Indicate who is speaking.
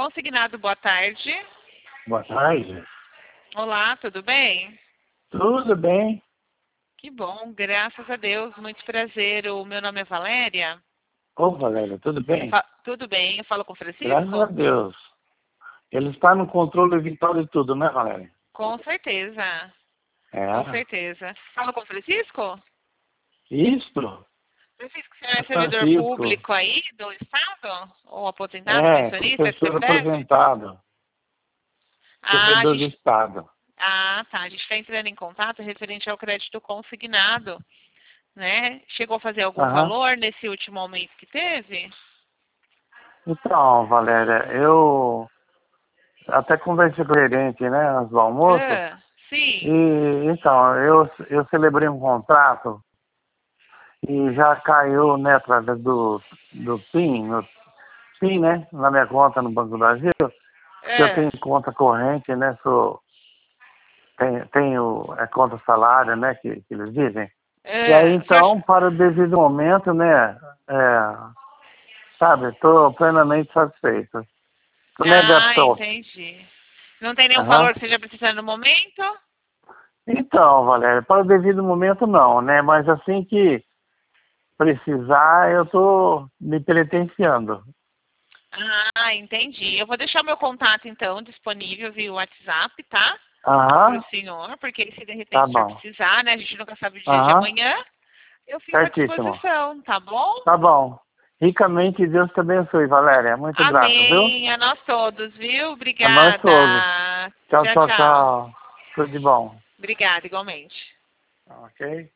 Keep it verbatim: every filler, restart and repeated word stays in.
Speaker 1: Consignado, boa tarde.
Speaker 2: Boa tarde.
Speaker 1: Olá, tudo bem?
Speaker 2: Tudo bem?
Speaker 1: Que bom, graças a Deus, muito prazer. O meu nome é Valéria.
Speaker 2: Ô, Valéria, tudo bem?
Speaker 1: Fa- tudo bem, eu falo com o
Speaker 2: Graças a
Speaker 1: Francisco?
Speaker 2: Deus. Ele está no controle vital de tudo, né, Valéria?
Speaker 1: Com certeza, com
Speaker 2: É.
Speaker 1: certeza. Falo com o Francisco?
Speaker 2: Isto?
Speaker 1: Francisco, você é
Speaker 2: É
Speaker 1: servidor
Speaker 2: Francisco.
Speaker 1: público aí do Estado? Ou aposentado,
Speaker 2: É,
Speaker 1: pensionista, que você
Speaker 2: professor
Speaker 1: prefere?
Speaker 2: aposentado.
Speaker 1: Ah, a
Speaker 2: Servidor do
Speaker 1: gente,
Speaker 2: Estado.
Speaker 1: ah, tá. A gente está entrando em contato referente ao crédito consignado, né? Chegou a fazer algum
Speaker 2: Aham.
Speaker 1: valor nesse último aumento que teve?
Speaker 2: Então, Valéria, eu até conversei com o gerente, né, antes do almoço.
Speaker 1: Ah, sim.
Speaker 2: E, então, eu, eu celebrei um contrato e já caiu, né, através do, do PIN, no PIN, né, na minha conta no Banco do Brasil, que eu
Speaker 1: É,
Speaker 2: tenho conta corrente, né, sou, tenho, tenho é, conta salário, né, que, que eles dizem. E aí,
Speaker 1: é. O senhor...
Speaker 2: então, para o devido momento, né, é, sabe, estou plenamente satisfeito. Estou
Speaker 1: Ah,
Speaker 2: negação.
Speaker 1: entendi. Não tem nenhum
Speaker 2: Aham.
Speaker 1: valor que seja precisando no momento?
Speaker 2: Então, Valéria, para o devido momento não, né, mas assim que precisar, eu estou me penitenciando.
Speaker 1: Ah, entendi. Eu vou deixar meu contato, então, disponível via WhatsApp, tá? Para o
Speaker 2: Aham,
Speaker 1: senhor, porque se de
Speaker 2: tá
Speaker 1: repente o senhor
Speaker 2: bom.
Speaker 1: precisar, né? A gente nunca sabe o dia de
Speaker 2: Aham,
Speaker 1: amanhã. Eu fico à
Speaker 2: certíssimo.
Speaker 1: disposição, tá bom?
Speaker 2: Tá bom. Ricamente, Deus te abençoe, Valéria. Muito grato, viu?
Speaker 1: Amém. A nós todos, viu?
Speaker 2: A nós todos.
Speaker 1: Obrigada.
Speaker 2: Tchau,
Speaker 1: Tchau,
Speaker 2: tchau,
Speaker 1: tchau.
Speaker 2: tchau. Tudo de bom.
Speaker 1: Obrigada, igualmente.
Speaker 2: Ok?